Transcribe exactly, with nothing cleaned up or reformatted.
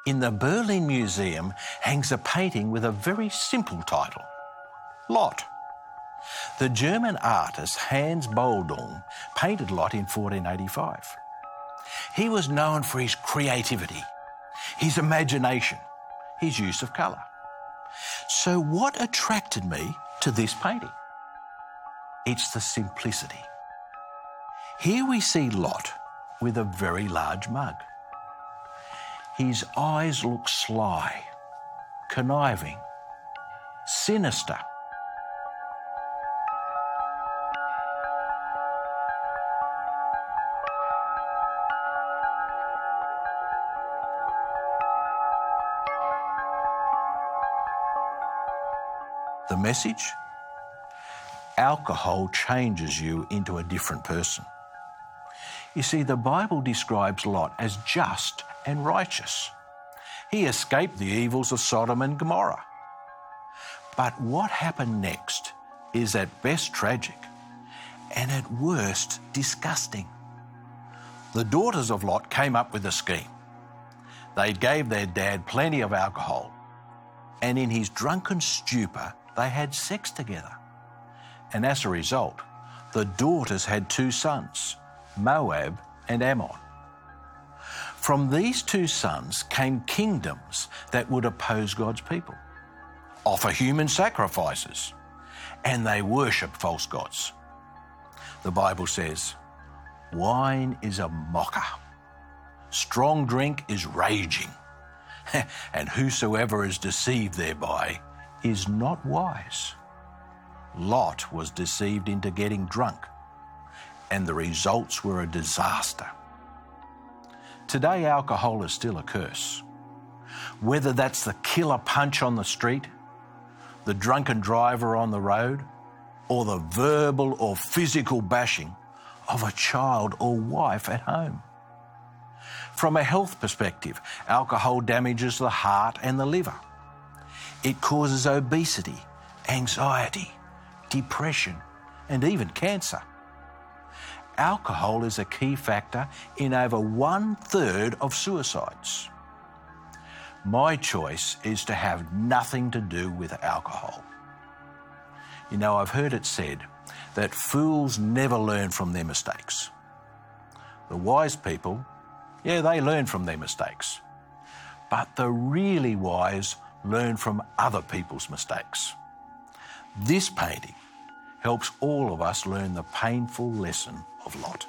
In the Berlin Museum hangs a painting with a very simple title, Lot. The German artist Hans Boldung painted Lot in fourteen eighty-five. He was known for his creativity, his imagination, his use of colour. So what attracted me to this painting? It's the simplicity. Here we see Lot with a very large mug. His eyes look sly, conniving, sinister. The message? Alcohol changes you into a different person. You see, the Bible describes Lot as just and righteous. He escaped the evils of Sodom and Gomorrah. But what happened next is at best tragic and at worst disgusting. The daughters of Lot came up with a scheme. They gave their dad plenty of alcohol, and in his drunken stupor, they had sex together. And as a result, the daughters had two sons, Moab and Ammon. From these two sons came kingdoms that would oppose God's people, offer human sacrifices, and they worship false gods. The Bible says, wine is a mocker, strong drink is raging, and whosoever is deceived thereby is not wise. Lot was deceived into getting drunk, and the results were a disaster. Today, alcohol is still a curse. Whether that's the killer punch on the street, the drunken driver on the road, or the verbal or physical bashing of a child or wife at home. From a health perspective, alcohol damages the heart and the liver. It causes obesity, anxiety, depression, and even cancer. Alcohol is a key factor in over one third of suicides. My choice is to have nothing to do with alcohol. You know, I've heard it said that fools never learn from their mistakes. The wise people, yeah, they learn from their mistakes. But the really wise learn from other people's mistakes. This painting helps all of us learn the painful lesson of Lot.